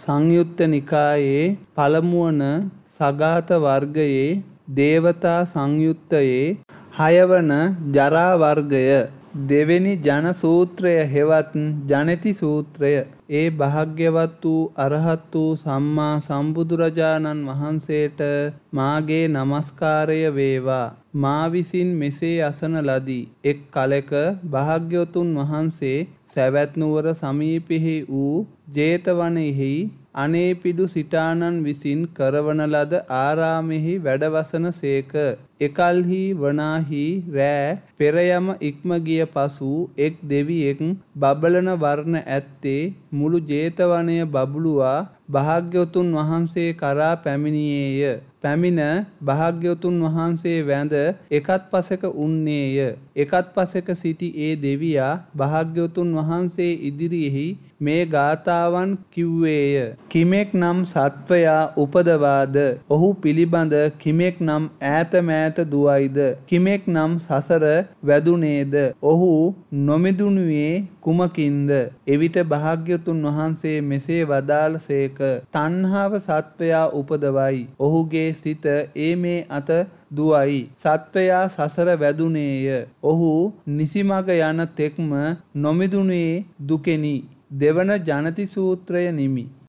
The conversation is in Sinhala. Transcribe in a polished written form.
සංයුත්ත නිකායේ පළමුවන සගත වර්ගයේ දේවතා සංයුත්තයේ 6 වන ජරා වර්ගය දෙවෙනි ජන සූත්‍රය හෙවත් ජනති සූත්‍රය. ඒ භාග්‍යවත් වූ අරහත් වූ සම්මා සම්බුදුරජාණන් වහන්සේට මාගේ නමස්කාරය වේවා. මා විසින් මෙසේ අසන ලදී. එක් කලෙක භාග්‍යවතුන් වහන්සේ සවැත් නුවර සමීපෙහි වූ ජේතවනයෙහි අනේපිඩු සිටානන් විසින් කරවන ලද ආරාමෙහි වැඩවසන සේක. එකල්හි වනාහි රෑ පෙරයම ඉක්ම ගිය පසු එක් දෙවියෙක් බබලන වර්ණ ඇත්තේ මුළු ජේතවනය බබළුවා භාග්‍යවතුන් වහන්සේ කරා පැමිණියේය. පැමිණ භාග්‍යවතුන් වහන්සේ වැඳ එකත් පසෙක උන්නේය. එකත් පසෙක සිටි ඒ දෙවියා භාග්‍යවතුන් වහන්සේ ඉදිරියෙහි මේ ගාථාවන් කිව්වේය. කිමෙක් නම් සත්වයා උපදවාද ඔහු පිළිබඳ කිමෙක් නම් ඈත මෑත දුවයිද කිමෙක් නම් සසර වැදුනේද ඔහු නොමිදුණුවේ කුමකින්ද. එවිට භාග්‍යවතුන් වහන්සේ මෙසේ වදාළසේක. තණ්හාව සත්වයා උපදවයි. ඔහුගේ සිත ඒ මේ අත දුවයි. සත්වයා සසර වැදුනේය. ඔහු නිසිමග යන තෙක්ම නොමිදුණේ දුකෙනි. දෙවන ජනති සූත්‍රය නිමි.